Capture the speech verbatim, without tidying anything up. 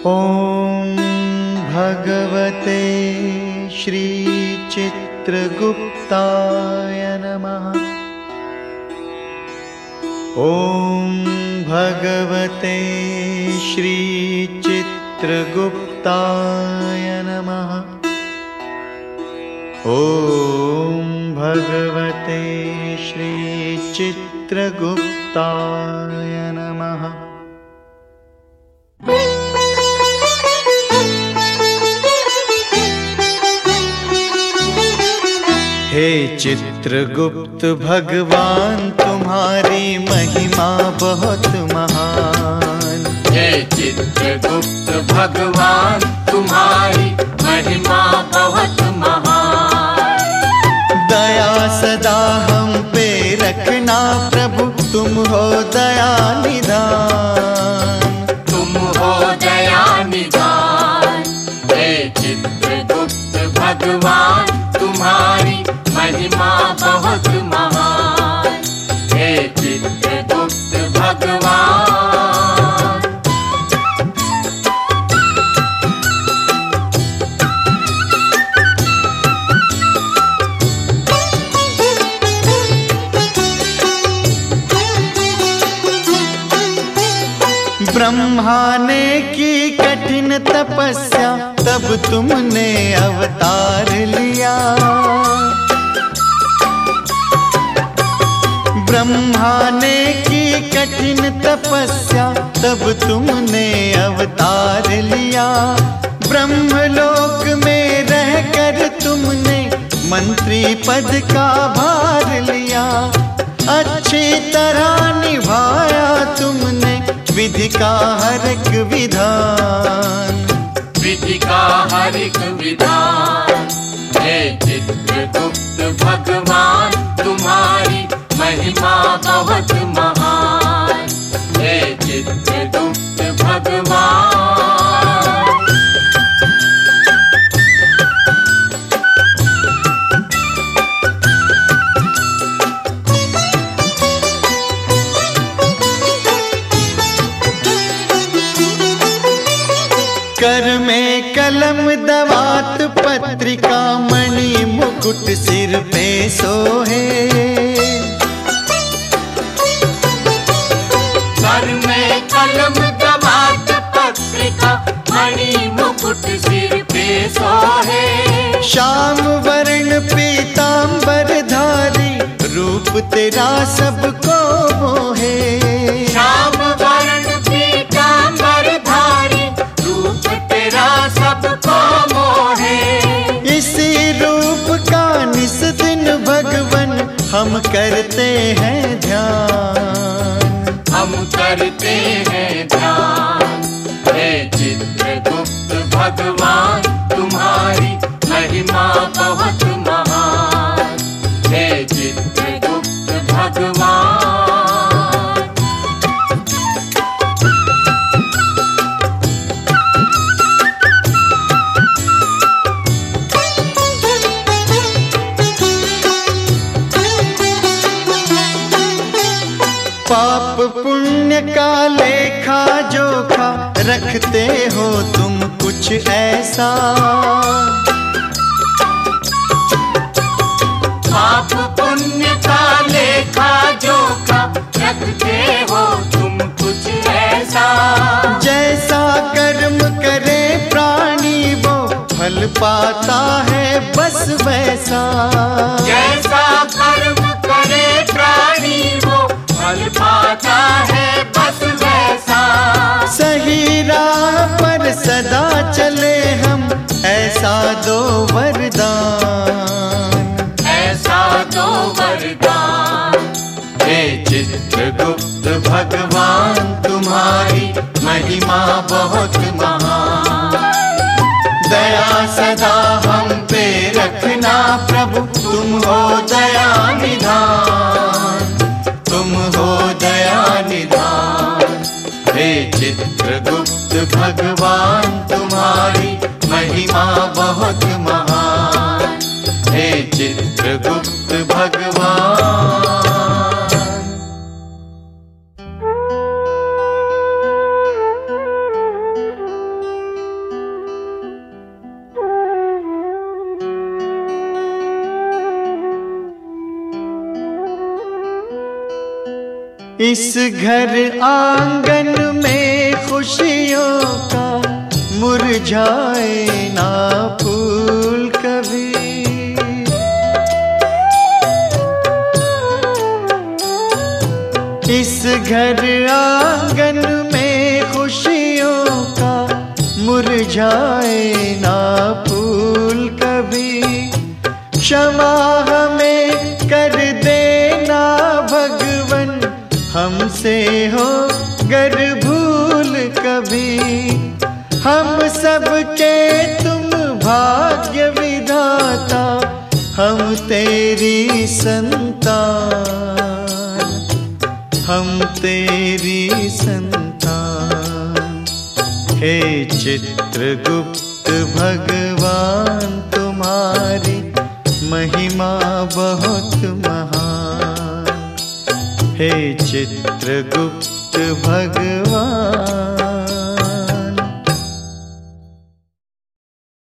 ॐ भगवते श्री चित्रगुप्ताय नमः। ॐ भगवते श्री चित्रगुप्ताय नमः। ॐ भगवते श्री चित्रगुप्ताय नमः। हे चित्रगुप्त भगवान तुम्हारी महिमा बहुत महान। हे चित्रगुप्त भगवान तुम्हारी महिमा बहुत महान। दया सदा हम पे रखना प्रभु तुम हो दया निधान। तुम हो दया निधान। हे चित्रगुप्त भगवान तुम्हारी महिमा बहुत महान। हे चित्रगुप्त भगवान। ब्रह्मा ने की कठिन तपस्या तब तुमने अवतार लिया। ब्रह्मा ने की कठिन तपस्या तब तुमने अवतार लिया। ब्रह्मलोक में रहकर तुमने मंत्री पद का भार लिया। अच्छी तरह निभाया तुमने विधि का हर एक विधान। विधि का हर एक विधान। हे चित्रगुप्त भगवान तुम्हारी महिमा बहुत महान। हे चित्रगुप्त भगवान। कर में कलम दवात पत्रिका मणि मुकुट सिर पे सोहे। कर में कलम दवात पत्रिका मणि मुकुट सिर पे सोहे। श्याम वर्ण पीतांबर धारी रूप तेरा सबको मोहे। श्याम वर्ण पीतांबर धारी रूप तेरा सबको मोहे। इसी रूप का निस दिन भगवन हम करते हैं ध्यान। हम करते हैं ध्यान। हे चित्रगुप्त भगवान तुम्हारी महिमा बहुत महान। हे चित्रगुप्त भगवान। पाप पुण्य का लेखा जोखा रखते हो तुम कुछ ऐसा। पाप पुण्य का लेखा जोखा रखते हो तुम कुछ ऐसा। जैसा कर्म करे प्राणी वो फल पाता है बस वैसा। जैसा कर्म करे प्राणी वो फल पाता है बस वैसा। सही राह पर सदा चले हम ऐसा दो वरदान। ऐसा दो वरदान। हे चित्रगुप्त भगवान तुम्हारी महिमा बहुत महान। दया सदा हम पे रखना प्रभु तुम हो दया निधान। तुम हो दया निधान। हे चित्रगुप्त भगवान तुम्हारी महिमा बहुत महान। हे चित्रगुप्त भगवान। इस घर आंगन में खुशियों का मुरझाए ना फूल कभी। इस घर आंगन में खुशियों का मुरझाए ना फूल कभी। क्षमा हमें कर देना भगवन, हमसे हो गर भूल कभी। हम सबके तुम भाग्य विधाता, हम तेरी संतान, हम तेरी संतान। हे चित्रगुप्त भगवान तुम्हारी महिमा बहुत महान। हे चित्रगुप्त भगवान